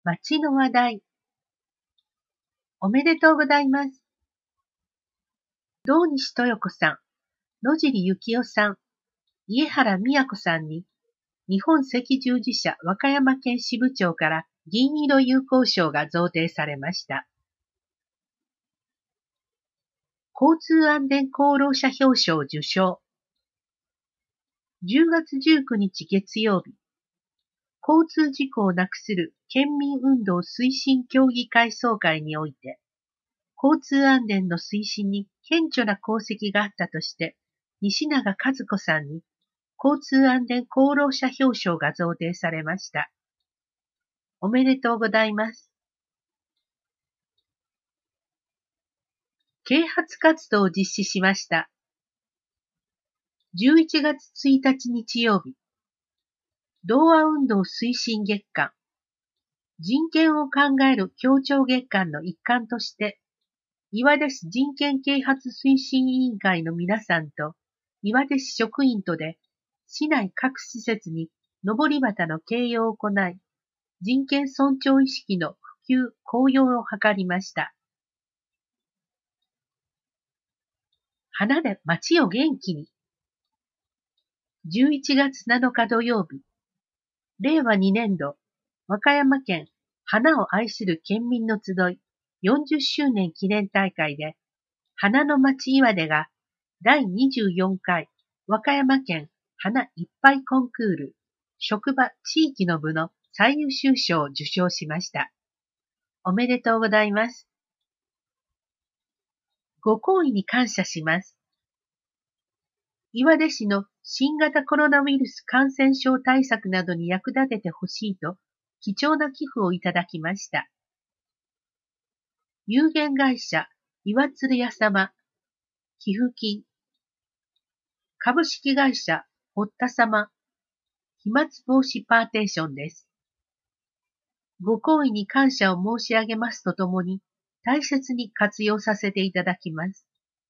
町の話題。おめでとうございます。堂西豊子さん、野尻幸雄さん、家原美子さんに、日本赤十字社和歌山県支部長から銀色友好賞が贈呈されました。交通安全功労者表彰受賞。10月19日月曜日、交通事故をなくする県民運動推進協議会総会において、交通安全の推進に顕著な功績があったとして、西永和子さんに交通安全功労者表彰が贈呈されました。おめでとうございます。啓発活動を実施しました。11月1日日曜日、同和運動推進月間、人権を考える協調月間の一環として、岩出市人権啓発推進委員会の皆さんと岩出市職員とで市内各施設に上り旗の掲揚を行い、人権尊重意識の普及・高揚を図りました。花で街を元気に。11月7日土曜日、令和2年度和歌山県花を愛する県民の集い40周年記念大会で、花の町岩出が第24回和歌山県花いっぱいコンクール職場地域の部の最優秀賞を受賞しました。おめでとうございます。ご厚意に感謝します。岩出市の新型コロナウイルス感染症対策などに役立ててほしいと貴重な寄付をいただきました。有限会社岩鶴屋様寄付金、株式会社堀田様飛沫防止パーテーションです。ご厚意に感謝を申し上げますとともに大切に活用させていただきます。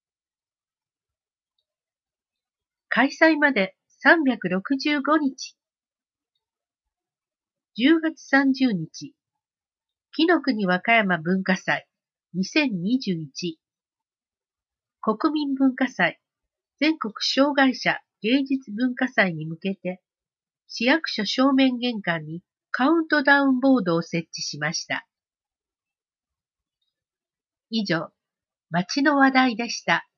開催まで365日。10月30日、紀の国和歌山文化祭2021国民文化祭全国障害者芸術文化祭に向けて、市役所正面玄関にカウントダウンボードを設置しました。以上、街の話題でした。